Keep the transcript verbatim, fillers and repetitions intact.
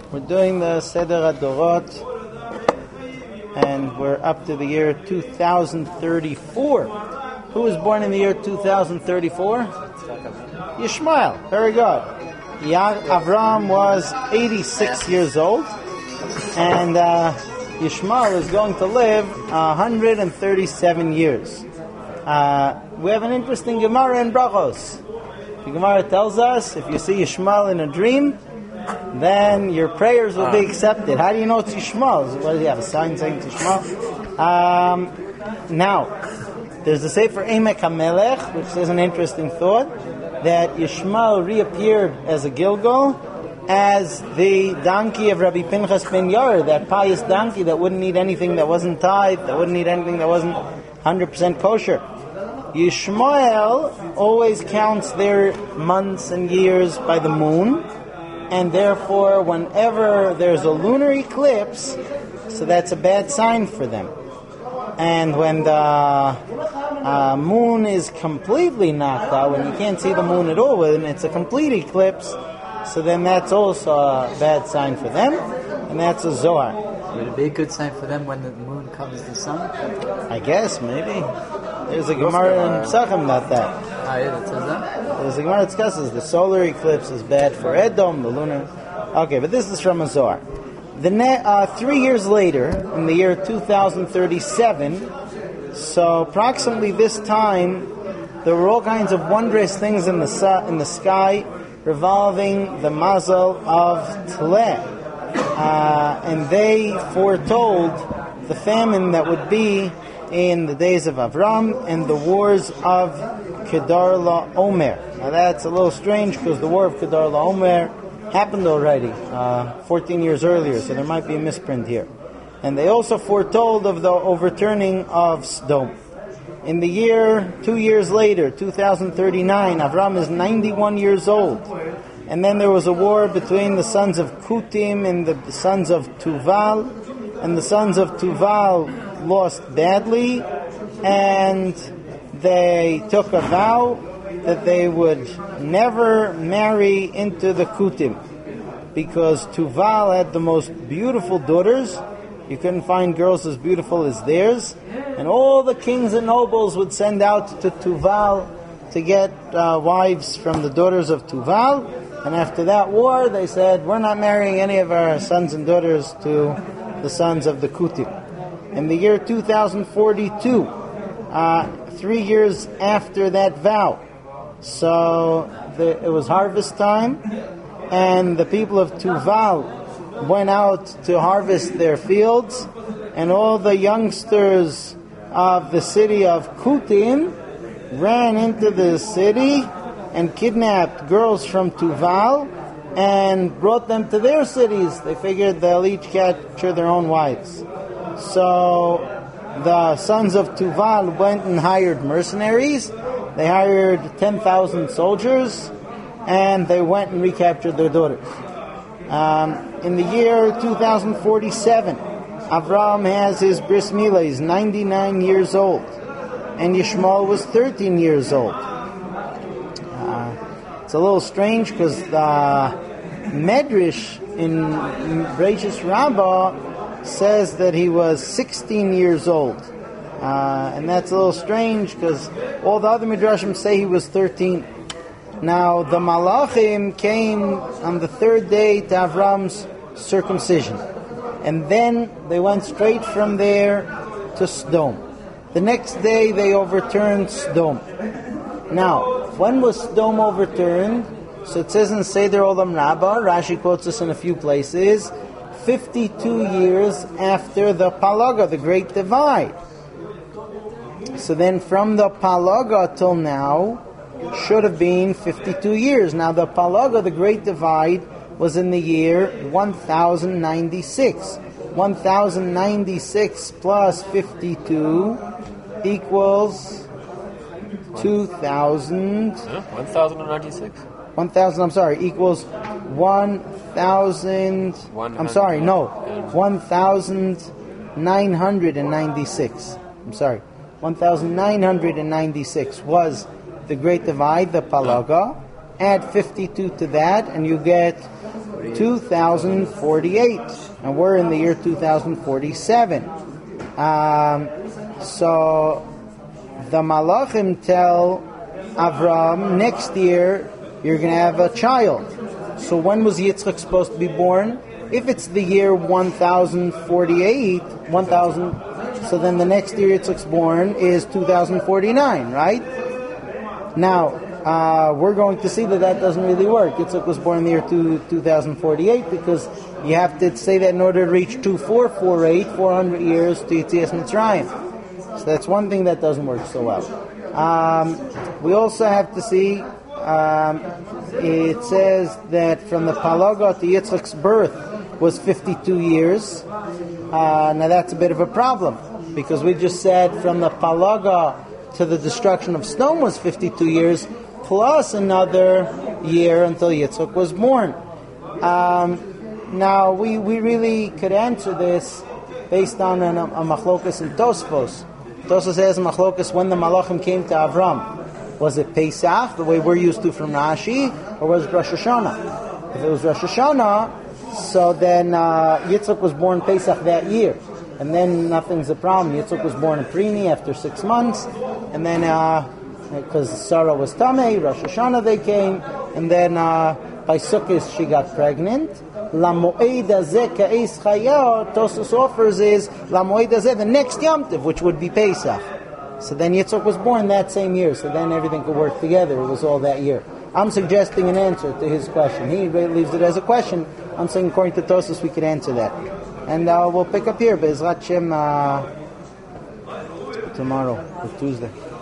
We're doing the Seder HaDorot, and we're up to the year two thousand thirty-four. Who was born in the year two thousand thirty-four? Yishmael. Very good. Ya- Avram was eighty-six years old, and uh, Yishmael is going to live one hundred thirty-seven years. Uh, we have an interesting Gemara in Brachos. The Gemara tells us if you see Yishmael in a dream, then your prayers will be accepted. How do you know it's Yishmael? What do you have, a sign saying it's Yishmael? Um, now, there's the Sefer Emek HaMelech, which is an interesting thought, that Yishmael reappeared as a Gilgal, as the donkey of Rabbi Pinchas ben Yair, that pious donkey that wouldn't eat anything that wasn't tithe, that wouldn't eat anything that wasn't one hundred percent kosher. Yishmael always counts their months and years by the moon, and therefore whenever there's a lunar eclipse, so that's a bad sign for them. And when the uh, moon is completely knocked out, when you can't see the moon at all, when it's a complete eclipse, so then that's also a bad sign for them, and that's a Zohar. Would it be a good sign for them when the moon covers the sun? I guess, maybe. There's a Gemara in Pesachim about that. Ah, yeah, that says that? There's a Gemara that discusses the solar eclipse is bad for Edom, the lunar. Okay, but this is from a Zohar. The ne- uh, three years later, in the year two thousand thirty-seven, so approximately this time, there were all kinds of wondrous things in the su- in the sky revolving the mazel of Tleh. Uh, and they foretold the famine that would be in the days of Avram and the wars of Kedar LaOmer. Now that's a little strange because the war of Kedar LaOmer happened already uh, fourteen years earlier, so there might be a misprint here. And they also foretold of the overturning of Sodom. In the year, two years later, two thousand thirty-nine, Avram is ninety-one years old. And then there was a war between the sons of Kutim and the sons of Tuval. And the sons of Tuval lost badly. And they took a vow that they would never marry into the Kutim. Because Tuval had the most beautiful daughters. You couldn't find girls as beautiful as theirs. And all the kings and nobles would send out to Tuval to get uh, wives from the daughters of Tuval. And after that war, they said, we're not marrying any of our sons and daughters to the sons of the Kutim. In the year two thousand forty-two, uh, three years after that vow, so the, it was harvest time, and the people of Tuval went out to harvest their fields, and all the youngsters of the city of Kutim ran into the city and kidnapped girls from Tuval and brought them to their cities. They figured they'll each capture their own wives. So the sons of Tuval went and hired mercenaries. They hired ten thousand soldiers, and they went and recaptured their daughters. Um, in the year two thousand forty-seven, Avram has his bris milah. He's ninety-nine years old, and Yishmael was thirteen years old. Uh, it's a little strange because the Medrash in Bereishis Rabbah says that he was sixteen years old. Uh, and that's a little strange because all the other Midrashim say he was thirteen. Now, the Malachim came on the third day to Avram's circumcision. And then they went straight from there to Sodom. The next day they overturned Sodom. Now, when was Sodom overturned? So it says in Seder Olam Rabbah, Rashi quotes us in a few places, fifty-two years after the Palaga, the Great Divide. So then from the Palaga till now, should have been fifty-two years. Now the Palaga, the Great Divide, was in the year one thousand ninety-six. one thousand ninety-six plus fifty-two equals two thousand. Yeah, one thousand ninety-six. one thousand, I'm sorry, equals one thousand. I'm sorry, no. one thousand nine hundred ninety-six. I'm sorry. one thousand nine hundred ninety-six was the Great Divide, the Palaga. Add fifty-two to that, and you get two thousand forty-eight, and we're in the year two thousand forty-seven. Um, so the Malachim tell Avram, next year you're going to have a child. So when was Yitzchak supposed to be born? If it's the year one thousand forty-eight, one thousand, so then the next year Yitzchak's born is two thousand forty-nine, right? Now, uh, we're going to see that that doesn't really work. Yitzchak was born in the year two, two thousand forty-eight because you have to say that in order to reach two thousand four hundred forty-eight, four hundred years to Yetzias Mitzrayim. So that's one thing that doesn't work so well. Um, we also have to see, um, it says that from the Palaga to Yitzchak's birth was fifty-two years. Uh, now that's a bit of a problem because we just said from the Palaga to the destruction of Sodom was fifty-two years plus another year until Yitzchak was born. Um, now we, we really could answer this based on a, a machlokas in Tosfos. Tosfos says machlokas when the Malachim came to Avram. Was it Pesach, the way we're used to from Rashi, or was it Rosh Hashanah? If it was Rosh Hashanah, so then uh, Yitzchak was born Pesach that year. And then nothing's a problem. Yitzchak was born in Prini after six months. And then, because uh, Sarah was Tameh, Rosh Hashanah they came. And then uh, by Sukkot she got pregnant. La Moed Hazeh Ka'es Chaya, Tosfos offers is La Moed Hazeh, the next Yom Tov, which would be Pesach. So then Yitzchak was born that same year, so then everything could work together. It was all that year. I'm suggesting an answer to his question. He leaves it as a question. I'm saying according to Tosfos we could answer that. And uh, we'll pick up here, Be'ezrat Shem, uh, tomorrow, or Tuesday.